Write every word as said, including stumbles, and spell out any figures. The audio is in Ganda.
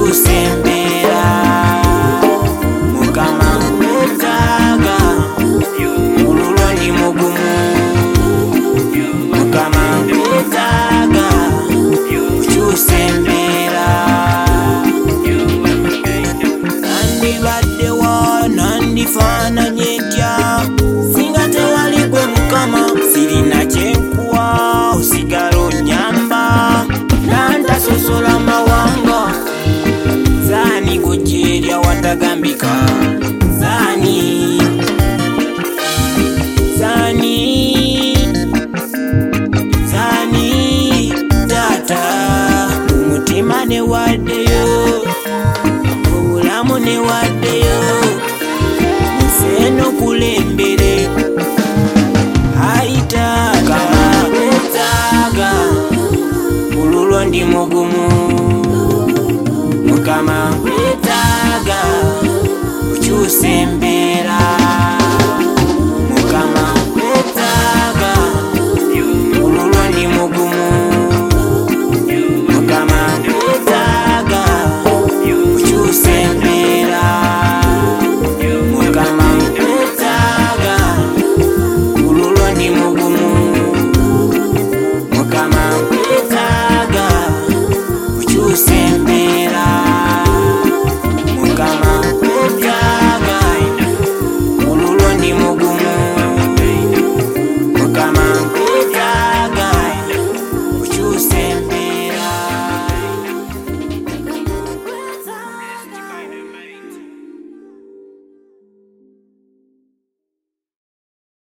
ukyusembera Mukama nkwetaaga olulwo ndi mugumu Mukama nkwetaaga ukyusembera nandibaddewo nandifaananye ntya singa tewali gwe Mukama sirina kyenkuwa osigala onnyamba nantasosola mawanga zani gujjerya watagambika zani zani zani tata umutima ne waddeyo obulamu ne waddeyo nseno kulembere aitaka etaaga olulwo ndi mugumu Mukama nkwetaaga ukyusembera